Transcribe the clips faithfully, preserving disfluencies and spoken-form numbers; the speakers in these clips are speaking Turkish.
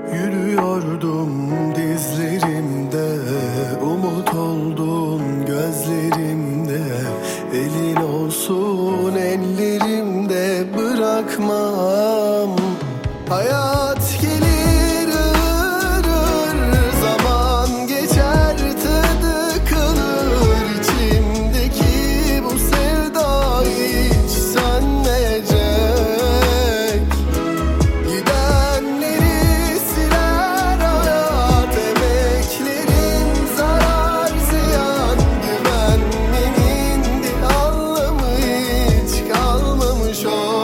Yürüyordum dizlerimde, umut oldun gözlerimde. Elin olsun ellerimde, bırakmam. Hayat gelir ır ır, zaman geçer tadı kalır. İçimdeki bu sevda hiç sönmeyecek. Gidenleri siler hayat, emeklerin zarar ziyan. Güvenmenin bir anlamı hiç kalmamış o.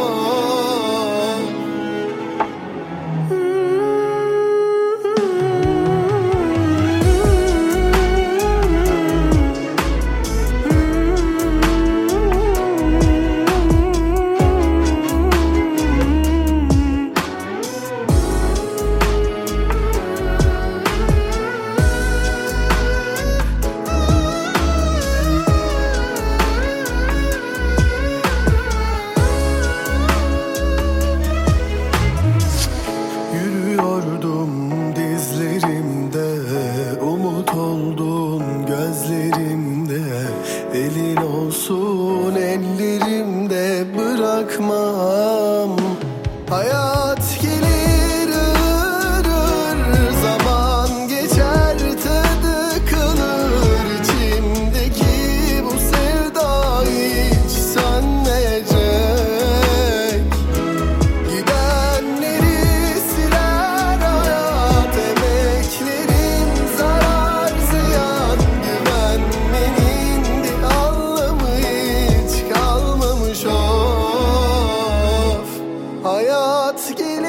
Yürüyordum dizlerimde, umut oldun gözlerimde. Elin olsun ellerimde, bırakmam. Hayat gelir ır ır, zaman geçer tadı kalır. İçimdeki bu sevda hiç sönmeyecek. Gidenleri siler hayat, emeklerin zarar ziyan. Güvenmenin bir anlamı hiç kalmamış of. Hayat gelir